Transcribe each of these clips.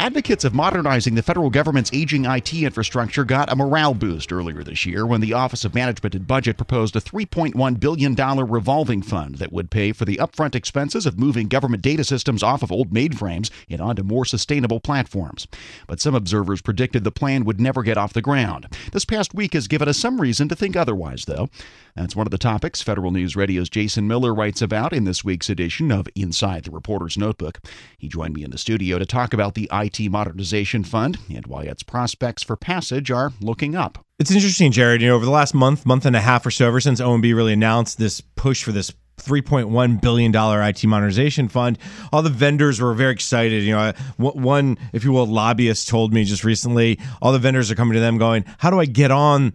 advocates of modernizing the federal government's aging IT infrastructure got a morale boost earlier this year when the Office of Management and Budget proposed a $3.1 billion revolving fund that would pay for the upfront expenses of moving government data systems off of old mainframes and onto more sustainable platforms. But some observers predicted the plan would never get off the ground. This past week has given us some reason to think otherwise, though. That's one of the topics Federal News Radio's Jason Miller writes about in this week's edition of Inside the Reporter's Notebook. He joined me in the studio to talk about the IT Modernization Fund and why its prospects for passage are looking up. It's interesting, Jared. Over the last month and a half or so, ever since OMB really announced this push for this $3.1 billion IT modernization fund, all the vendors were very excited. One, if you will, lobbyist told me just recently, all the vendors are coming to them going, how do I get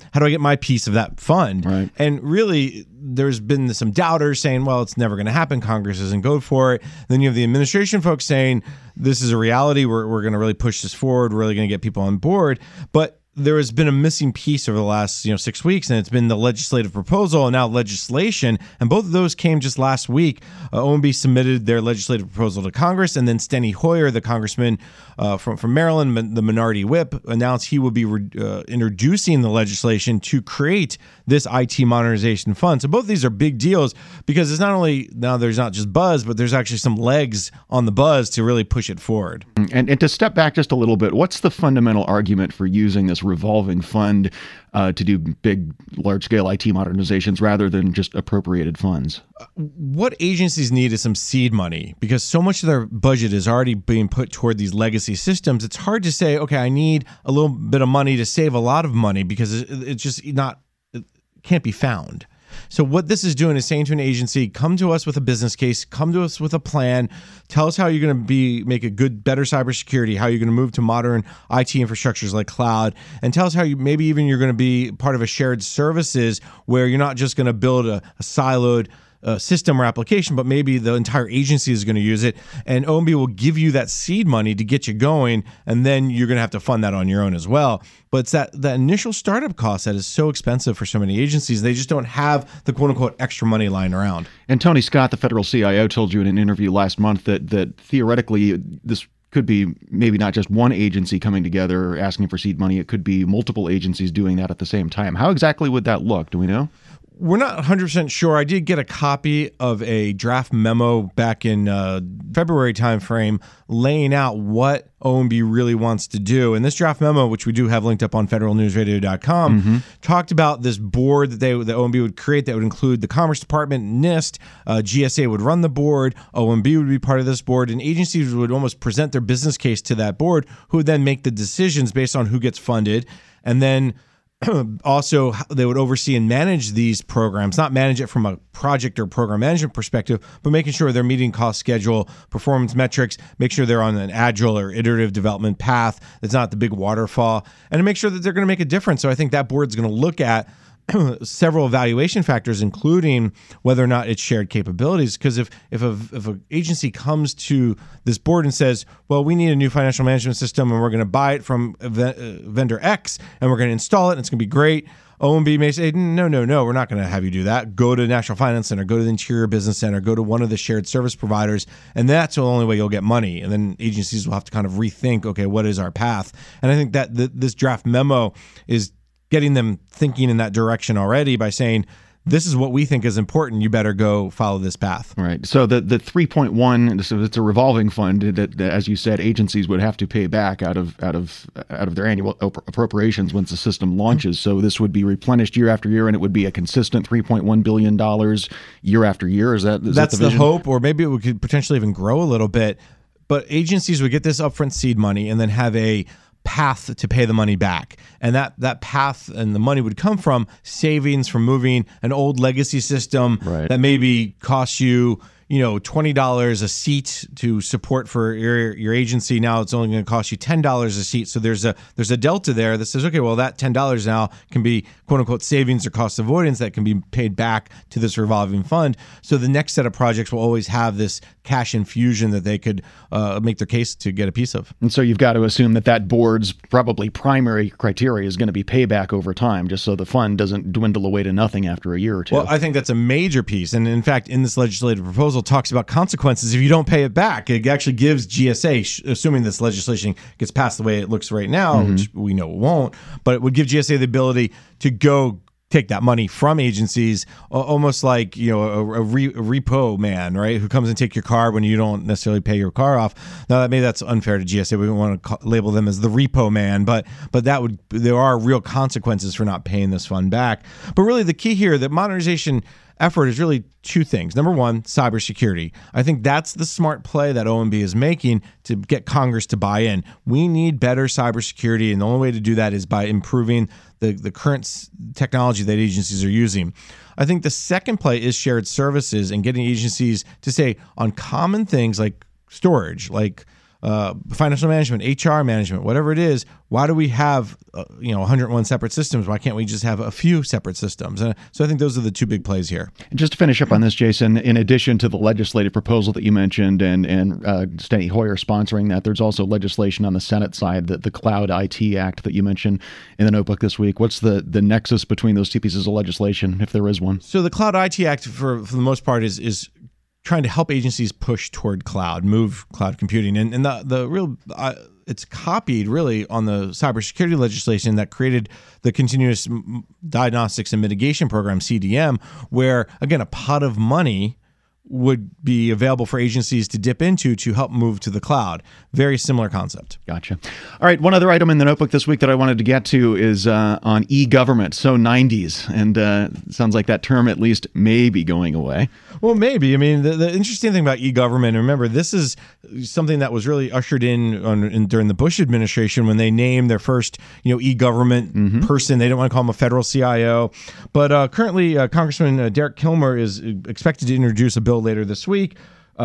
my piece of that fund? Right. And really, there's been some doubters saying, well, it's never going to happen. Congress isn't good for it. Then you have the administration folks saying, this is a reality. We're going to really push this forward. We're really going to get people on board. But there has been a missing piece over the last 6 weeks, and it's been the legislative proposal and now legislation. And both of those came just last week. OMB submitted their legislative proposal to Congress, and then Steny Hoyer, the congressman from Maryland, the minority whip, announced he will be introducing the legislation to create this IT modernization fund. So both of these are big deals because it's not only now there's not just buzz, but there's actually some legs on the buzz to really push it forward. And to step back just a little bit, what's the fundamental argument for using this revolving fund to do big, large-scale IT modernizations rather than just appropriated funds? What agencies need is some seed money because so much of their budget is already being put toward these legacy systems. It's hard to say, okay, I need a little bit of money to save a lot of money because it's just it can't be found. So what this is doing is saying to an agency, come to us with a business case, come to us with a plan, tell us how you're going to make a better cybersecurity, how you're going to move to modern IT infrastructures like cloud, and tell us how you're going to be part of a shared services where you're not just going to build a siloed system or application, but maybe the entire agency is going to use it. And OMB will give you that seed money to get you going, and then you're going to have to fund that on your own as well. But it's that initial startup cost that is so expensive for so many agencies. They just don't have the quote-unquote extra money lying around. And Tony Scott, the federal CIO, told you in an interview last month that theoretically this could be maybe not just one agency coming together asking for seed money. It could be multiple agencies doing that at the same time. How exactly would that look? Do we know? We're not 100% sure. I did get a copy of a draft memo back in February timeframe laying out what OMB really wants to do. And this draft memo, which we do have linked up on federalnewsradio.com, talked about this board that OMB would create that would include the Commerce Department, NIST, GSA would run the board, OMB would be part of this board, and agencies would almost present their business case to that board, who would then make the decisions based on who gets funded. And then also, they would oversee and manage these programs, not manage it from a project or program management perspective, but making sure they're meeting cost schedule, performance metrics, make sure they're on an agile or iterative development path that's not the big waterfall, and to make sure that they're going to make a difference. So I think that board's going to look at several evaluation factors, including whether or not it's shared capabilities. Because if an agency comes to this board and says, well, we need a new financial management system and we're going to buy it from vendor X and we're going to install it and it's going to be great, OMB may say, no, we're not going to have you do that. Go to National Finance Center, go to the Interior Business Center, go to one of the shared service providers, and that's the only way you'll get money. And then agencies will have to kind of rethink, okay, what is our path? And I think that this draft memo is getting them thinking in that direction already by saying, this is what we think is important. You better go follow this path. Right. So the 3.1, so it's a revolving fund that, as you said, agencies would have to pay back out of their annual appropriations once the system launches. So this would be replenished year after year, and it would be a consistent $3.1 billion year after year. That's the hope, or maybe it could potentially even grow a little bit. But agencies would get this upfront seed money and then have a path to pay the money back. And that path and the money would come from savings from moving an old legacy system that maybe costs you, $20 a seat to support for your agency. Now it's only going to cost you $10 a seat. So there's a delta there that says, okay, well, that $10 now can be quote unquote savings or cost avoidance that can be paid back to this revolving fund. So the next set of projects will always have this cash infusion that they could make their case to get a piece of. And so you've got to assume that board's probably primary criteria is going to be payback over time, just so the fund doesn't dwindle away to nothing after a year or two. Well, I think that's a major piece. And in fact, in this legislative proposal, proposal talks about consequences if you don't pay it back. It actually gives GSA, assuming this legislation gets passed the way it looks right now, which we know it won't, but it would give GSA the ability to go take that money from agencies, almost like, you know, a repo man, right, who comes and take your car when you don't necessarily pay your car off. Now, maybe that's unfair to GSA. We don't want to label them as the repo man, but there are real consequences for not paying this fund back. But really, the key here, the modernization effort is really two things. Number one, cybersecurity. I think that's the smart play that OMB is making to get Congress to buy in. We need better cybersecurity, and the only way to do that is by improving the current technology that agencies are using. I think the second play is shared services and getting agencies to say on common things like storage, like financial management, HR management, whatever it is, why do we have 101 separate systems? Why can't we just have a few separate systems? And so I think those are the two big plays here. And just to finish up on this, Jason, in addition to the legislative proposal that you mentioned and Steny Hoyer sponsoring that, there's also legislation on the Senate side, the Cloud IT Act that you mentioned in the notebook this week. What's the nexus between those two pieces of legislation, if there is one? So the Cloud IT Act, for the most part, is trying to help agencies push toward cloud, move cloud computing. And the real, it's copied really on the cybersecurity legislation that created the Continuous Diagnostics and Mitigation Program, CDM, where, again, a pot of money would be available for agencies to dip into to help move to the cloud. Very similar concept. Gotcha. All right, one other item in the notebook this week that I wanted to get to is on e-government, so 90s. And sounds like that term at least may be going away. Well, maybe. I mean, the interesting thing about e-government, remember, this is something that was really ushered in during the Bush administration when they named their first e-government person. They didn't want to call him a federal CIO. But currently, Congressman Derek Kilmer is expected to introduce a bill later this week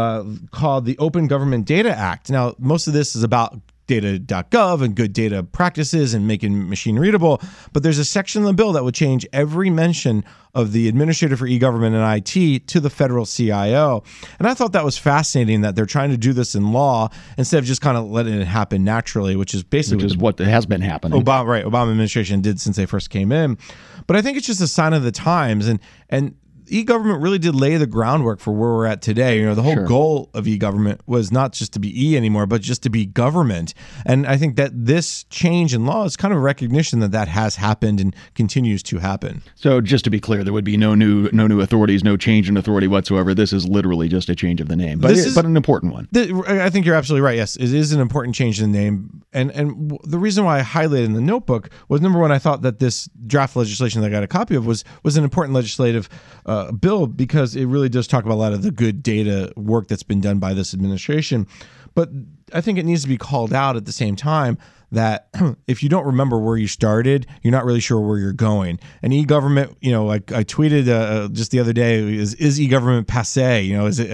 called the Open Government Data Act. Now, most of this is about data.gov and good data practices and making machine readable, but there's a section in the bill that would change every mention of the administrator for e-government and IT to the federal CIO. And I thought that was fascinating that they're trying to do this in law instead of just kind of letting it happen naturally, which is basically what has been happening. Obama administration did since they first came in. But I think it's just a sign of the times, and e-government really did lay the groundwork for where we're at today. The whole goal of e-government was not just to be E anymore, but just to be government. And I think that this change in law is kind of a recognition that has happened and continues to happen. So just to be clear, there would be no new authorities, no change in authority whatsoever. This is literally just a change of the name, but an important one. I think you're absolutely right. Yes, it is an important change in the name. And the reason why I highlighted in the notebook was, number one, I thought that this draft legislation that I got a copy of was an important legislative bill because it really does talk about a lot of the good data work that's been done by this administration. But I think it needs to be called out at the same time that if you don't remember where you started, you're not really sure where you're going. And e-government, I tweeted just the other day, is e-government passé?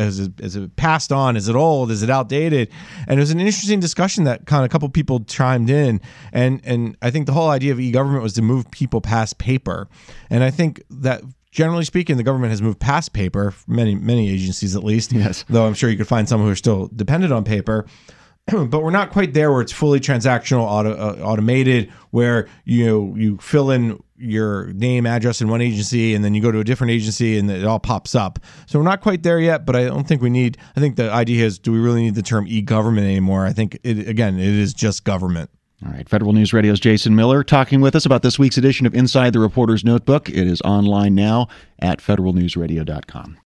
Is it passed on? Is it old? Is it outdated? And it was an interesting discussion that kind of a couple people chimed in. And I think the whole idea of e-government was to move people past paper. And I think that generally speaking, the government has moved past paper, many agencies at least. Yes. Though I'm sure you could find some who are still dependent on paper. But we're not quite there where it's fully transactional, automated, where you fill in your name, address in one agency, and then you go to a different agency, and it all pops up. So we're not quite there yet, but I don't think we need. I think the idea is, do we really need the term e-government anymore? I think it is just government. All right. Federal News Radio's Jason Miller talking with us about this week's edition of Inside the Reporter's Notebook. It is online now at federalnewsradio.com.